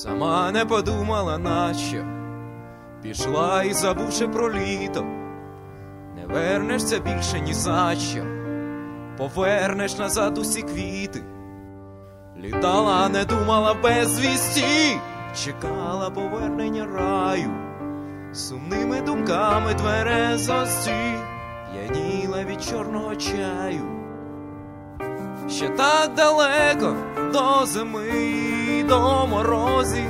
Сама не подумала, нащо пішла і забувши про літо. Не вернешся більше ні за що, повернеш назад усі квіти. Літала, не думала без вісті, чекала повернення раю. Сумними думками тверезості п'яніла від чорного чаю. Ще так далеко до зими, до морозів.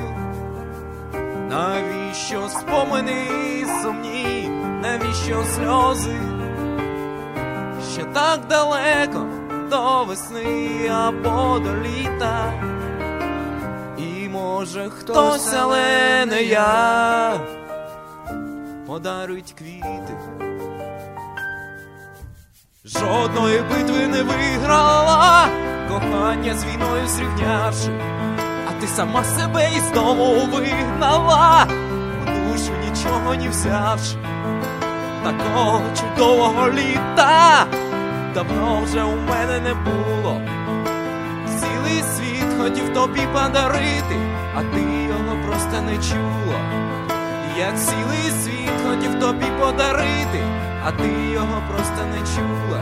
Навіщо спомини сумні, навіщо сльози? Ще так далеко до весни або до літа. І може хтось, але не я, подарують квіти. Жодної битви не виграла, кохання з війною зрівнявши. А ти сама себе із дому вигнала, у душу нічого не взявши. Такого чудового літа давно вже у мене не було. Цілий світ хотів тобі подарити, а ти його просто не чула. Як цілий світ хотів тобі подарити, а ти його просто не чула.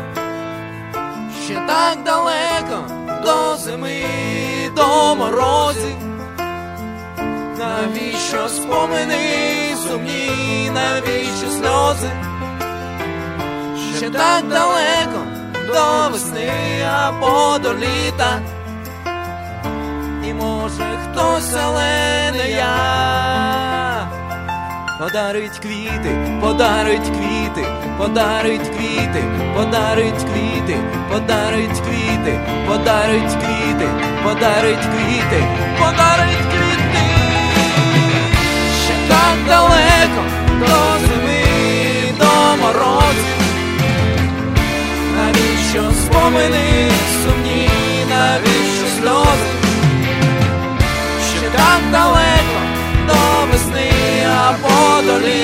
Ще так далеко до зими, до морозів. Навіщо спомини сумні, навіщо сльози? Ще так далеко до весни або до літа. І може хтось, але не я, подарить квіти, подарить квіти, подарить квіти, подарить квіти, подарить квіти, подарить квіти, подарить квіти, подарить квіти. Ще так далеко до зими, до морозів. Навіщо спомини сумні, навіщо сльози? Ще так далеко до весни або до літа.